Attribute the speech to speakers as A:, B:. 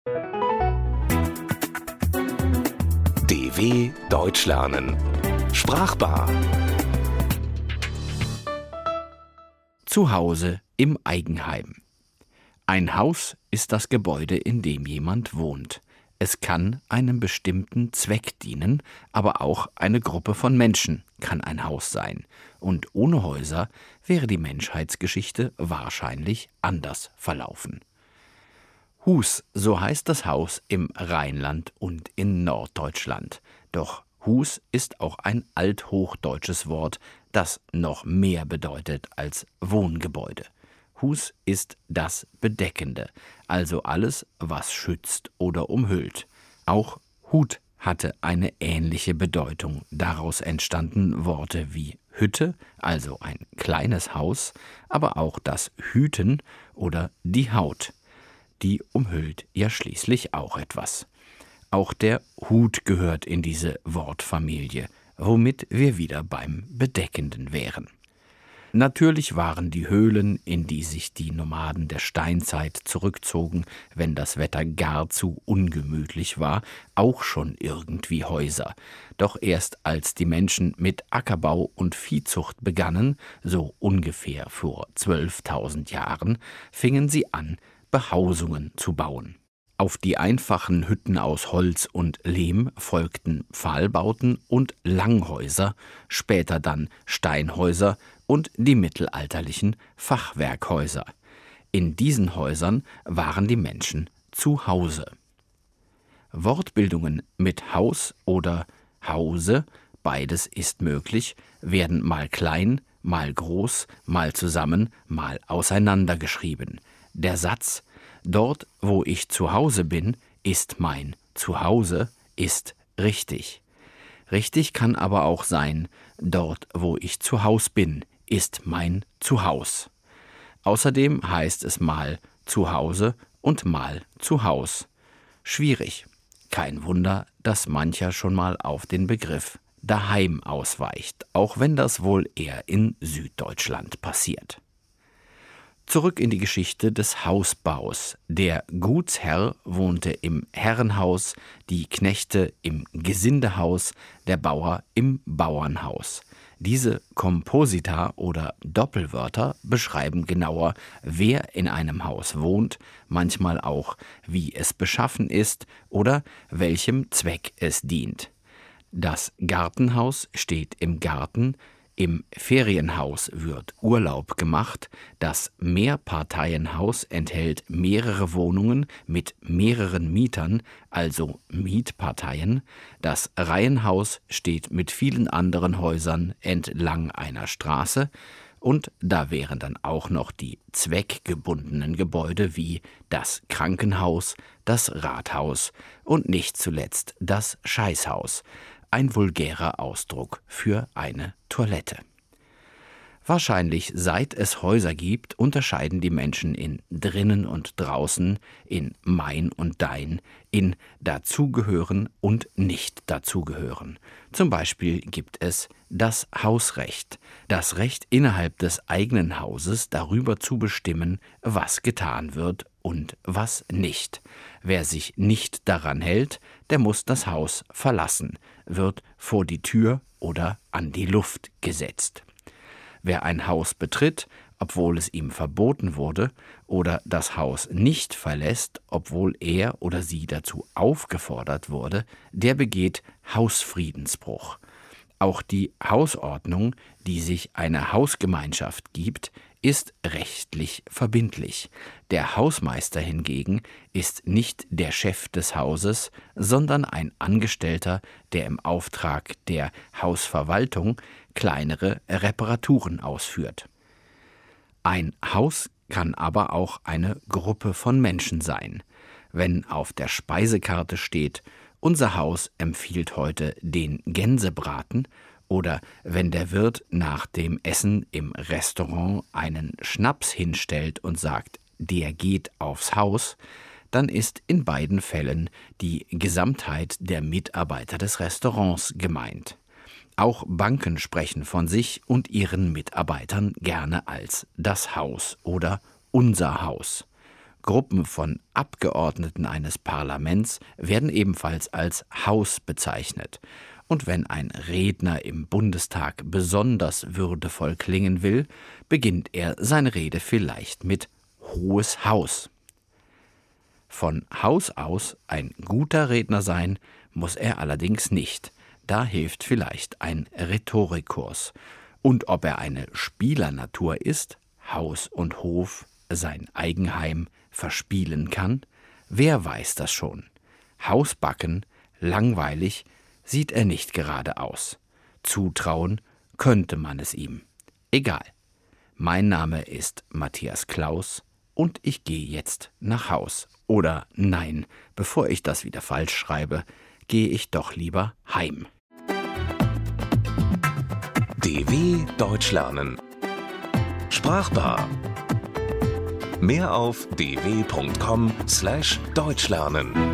A: DW Deutsch lernen. Sprachbar.
B: Zu Hause im Eigenheim. Ein Haus ist das Gebäude, in dem jemand wohnt. Es kann einem bestimmten Zweck dienen, aber auch eine Gruppe von Menschen kann ein Haus sein. Und ohne Häuser wäre die Menschheitsgeschichte wahrscheinlich anders verlaufen. Hus, so heißt das Haus im Rheinland und in Norddeutschland. Doch Hus ist auch ein althochdeutsches Wort, das noch mehr bedeutet als Wohngebäude. Hus ist das Bedeckende, also alles, was schützt oder umhüllt. Auch Hut hatte eine ähnliche Bedeutung. Daraus entstanden Worte wie Hütte, also ein kleines Haus, aber auch das Hüten oder die Haut. Die umhüllt ja schließlich auch etwas. Auch der Hut gehört in diese Wortfamilie, womit wir wieder beim Bedeckenden wären. Natürlich waren die Höhlen, in die sich die Nomaden der Steinzeit zurückzogen, wenn das Wetter gar zu ungemütlich war, auch schon irgendwie Häuser. Doch erst als die Menschen mit Ackerbau und Viehzucht begannen, so ungefähr vor 12.000 Jahren, fingen sie an, Behausungen zu bauen. Auf die einfachen Hütten aus Holz und Lehm folgten Pfahlbauten und Langhäuser, später dann Steinhäuser und die mittelalterlichen Fachwerkhäuser. In diesen Häusern waren die Menschen zu Hause. Wortbildungen mit Haus oder Hause, beides ist möglich, werden mal klein, mal groß, mal zusammen, mal auseinander geschrieben. Der Satz „Dort, wo ich zu Hause bin, ist mein Zuhause“ ist richtig. Richtig kann aber auch sein „Dort, wo ich zu Haus bin, ist mein Zuhaus“. Außerdem heißt es mal zu Hause und mal zu Haus. Schwierig. Kein Wunder, dass mancher schon mal auf den Begriff daheim ausweicht, auch wenn das wohl eher in Süddeutschland passiert. Zurück in die Geschichte des Hausbaus. Der Gutsherr wohnte im Herrenhaus, die Knechte im Gesindehaus, der Bauer im Bauernhaus. Diese Komposita oder Doppelwörter beschreiben genauer, wer in einem Haus wohnt, manchmal auch, wie es beschaffen ist oder welchem Zweck es dient. Das Gartenhaus steht im Garten, im Ferienhaus wird Urlaub gemacht, das Mehrparteienhaus enthält mehrere Wohnungen mit mehreren Mietern, also Mietparteien, das Reihenhaus steht mit vielen anderen Häusern entlang einer Straße und da wären dann auch noch die zweckgebundenen Gebäude wie das Krankenhaus, das Rathaus und nicht zuletzt das Scheißhaus, ein vulgärer Ausdruck für eine Toilette. Wahrscheinlich, seit es Häuser gibt, unterscheiden die Menschen in drinnen und draußen, in mein und dein, in dazugehören und nicht dazugehören. Zum Beispiel gibt es das Hausrecht, das Recht innerhalb des eigenen Hauses darüber zu bestimmen, was getan wird und was nicht. Wer sich nicht daran hält, der muss das Haus verlassen, wird vor die Tür oder an die Luft gesetzt. Wer ein Haus betritt, obwohl es ihm verboten wurde, oder das Haus nicht verlässt, obwohl er oder sie dazu aufgefordert wurde, der begeht Hausfriedensbruch. Auch die Hausordnung, die sich eine Hausgemeinschaft gibt, ist rechtlich verbindlich. Der Hausmeister hingegen ist nicht der Chef des Hauses, sondern ein Angestellter, der im Auftrag der Hausverwaltung kleinere Reparaturen ausführt. Ein Haus kann aber auch eine Gruppe von Menschen sein. Wenn auf der Speisekarte steht, unser Haus empfiehlt heute den Gänsebraten, oder wenn der Wirt nach dem Essen im Restaurant einen Schnaps hinstellt und sagt, der geht aufs Haus, dann ist in beiden Fällen die Gesamtheit der Mitarbeiter des Restaurants gemeint. Auch Banken sprechen von sich und ihren Mitarbeitern gerne als das Haus oder unser Haus. Gruppen von Abgeordneten eines Parlaments werden ebenfalls als Haus bezeichnet. Und wenn ein Redner im Bundestag besonders würdevoll klingen will, beginnt er seine Rede vielleicht mit Hohes Haus. Von Haus aus ein guter Redner sein muss er allerdings nicht. Da hilft vielleicht ein Rhetorikkurs. Und ob er eine Spielernatur ist, Haus und Hof, sein Eigenheim, verspielen kann, wer weiß das schon. Hausbacken, langweilig, sieht er nicht gerade aus. Zutrauen könnte man es ihm. Egal. Mein Name ist Matthias Klaus und ich gehe jetzt nach Haus. Oder nein, bevor ich das wieder falsch schreibe, gehe ich doch lieber heim.
A: DW Deutsch lernen. Sprachbar. Mehr auf dw.com/deutschlernen.